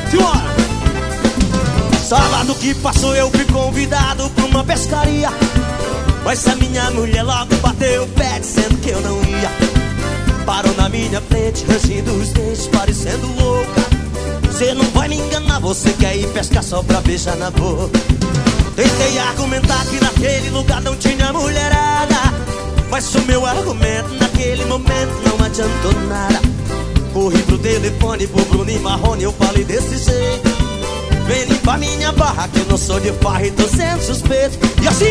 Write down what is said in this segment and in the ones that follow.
Simbora! Sábado que passou eu fui convidado pra uma pescaria, mas a minha mulher logo bateu o pé dizendo que eu não ia. Parou na minha frente, rangindo os dentes, parecendo louca. Cê não vai me enganar, você quer ir pescar só pra beijar na boca. Tentei argumentar que naquele lugar não tinha mulherada, mas o meu argumento naquele momento não adiantou nada. Corri pro telefone, pro Bruno e Marrone, eu falei desse jeito: vem limpar minha barra que eu não sou de farra e tô sendo suspeito. E assim,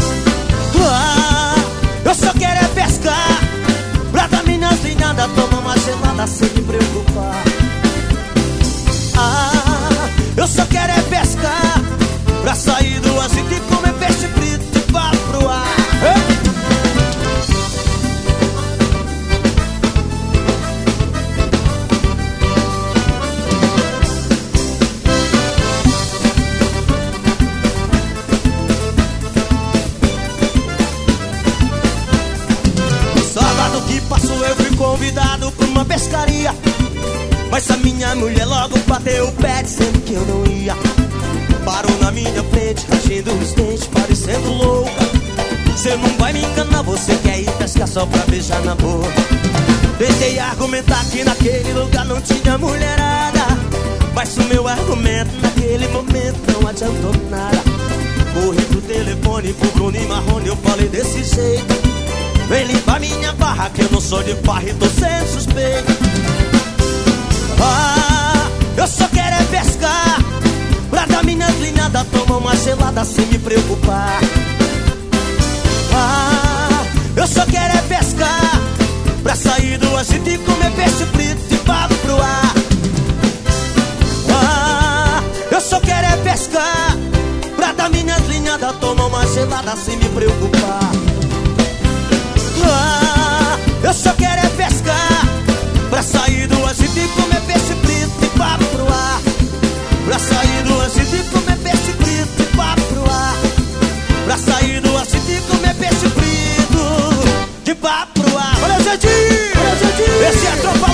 eu só quero é pescar, pra dar minhas linhadas, tomar uma gelada sem me preocupar. Eu só quero é pescar, pra sair do azeite e comer peixe frito e vá pro ar. Sábado que passou eu fui convidado pra uma pescaria, mas a minha mulher logo bateu o pé dizendo que eu não ia. Parou na minha frente, rangindo os dentes, parecendo louca. Cê não vai me enganar, você quer ir pescar só pra beijar na boca. Tentei argumentar que naquele lugar não tinha mulherada, mas o meu argumento naquele momento não adiantou nada. Corri pro telefone, pro Bruno e Marrone, eu falei desse jeito: vem limpar minha barra que eu não sou de farra e tô sendo suspeito. Eu só quero é pescar, pra dar minhas linhadas, tomar uma gelada sem me preocupar. Eu só quero é pescar, pra sair do agito e comer peixe frito e vá pro ar. Eu só quero é pescar, pra dar minhas linhadas, tomar uma gelada sem me preocupar. Eu só quero é pescar, pra sair do agito e comer peixe frito e vá pro ar. Pra sair do agito e comer peixe frito e vá pro ar. Pra sair do agito e comer peixe frito e vá pro ar. Olha, gente! Esse é a tropa